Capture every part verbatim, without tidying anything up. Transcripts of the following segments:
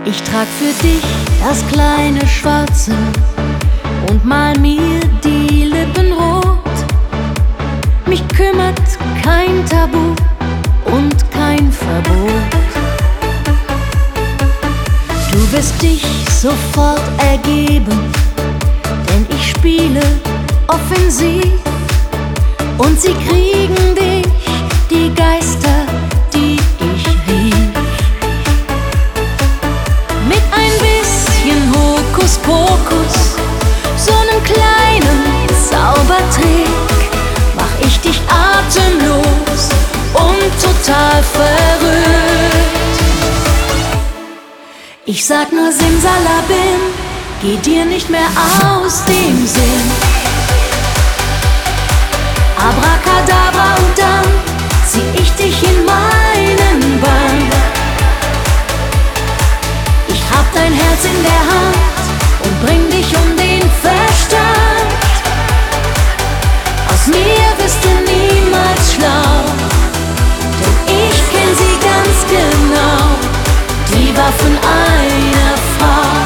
Ich trag für dich das kleine Schwarze und mal mir die Lippen rot. Mich kümmert kein Tabu und kein Verbot. Du wirst dich sofort ergeben, denn ich spiele offensiv und sie kriegen dich, die Geister, die ich rief. Mit ein bisschen Hokuspokus, so nem kleinen Zaubertrick, mach ich dich atemlos und total verrückt. Ich sag nur Simsalabim, geh dir nicht mehr aus dem Sinn. Abracadabra und dann zieh ich dich in meinen Bann. Ich hab dein Herz in der Hand und bring dich um den Verstand. Aus mir wirst du niemals schlau, denn ich kenn sie ganz genau, die Waffen einer Frau.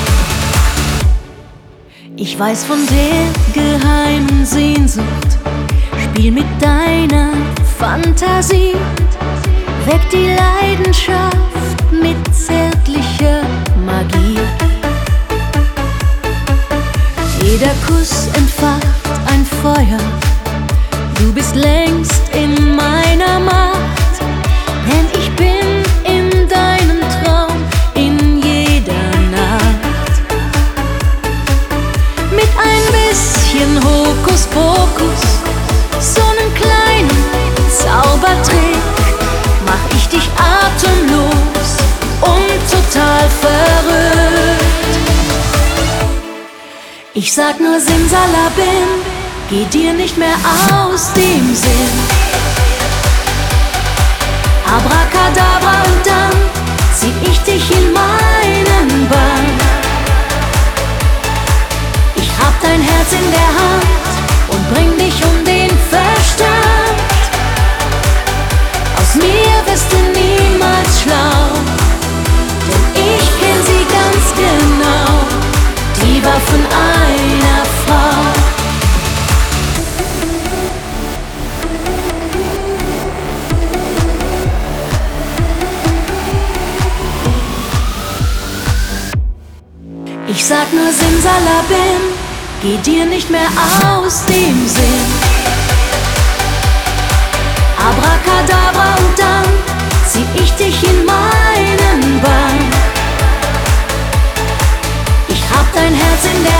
Ich weiß von der geheimen Sehnsucht, spiel mit deiner Fantasie, weck die Leidenschaft mit zärtlicher Magie. Jeder Kuss entfacht ein Feuer, du bist längst in meiner Macht, denn ich bin in deinem Traum in jeder Nacht. Mit ein bisschen Hokuspokus, so nem kleinen Zaubertrick, mach ich dich atemlos und total verrückt. Ich sag nur Simsalabim, geh dir nicht mehr aus dem Sinn. Abracadabra und dann zieh ich dich in meinen Bann. Ich hab dein Herz in der Hand und bring dich um den Verstand. Aus mir wirst du niemals schlau, denn ich kenn sie ganz genau, die Waffen einer Frau. Ich sag nur Simsalabim, geh dir nicht mehr aus dem Sinn. Abracadabra und dann zieh ich dich in meinen Bann. Ich hab dein Herz in der